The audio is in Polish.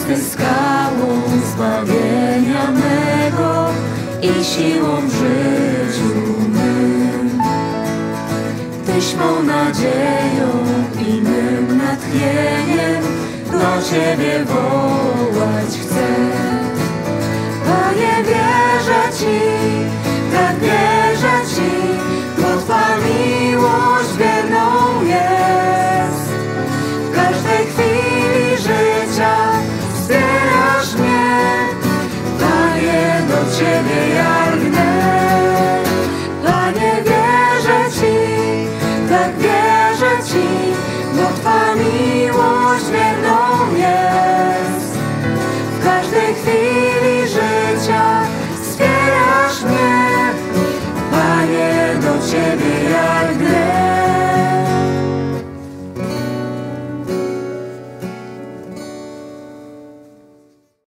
Ty skałą zbawienia mego i siłą w życiu mym. Tyś mą nadzieją i mym natchnieniem, do Ciebie wołać chcę. Panie, wierzę Ci, tak wierzę Ci, bo Twa miłość wierną jest. W każdej chwili życia wspierasz mnie, Panie, do Ciebie ja lgnę. Panie, wierzę Ci, tak wierzę Ci, bo Twa miłość wierną jest. W każdej chwili życia wspierasz mnie, Panie, do Ciebie ja lgnę.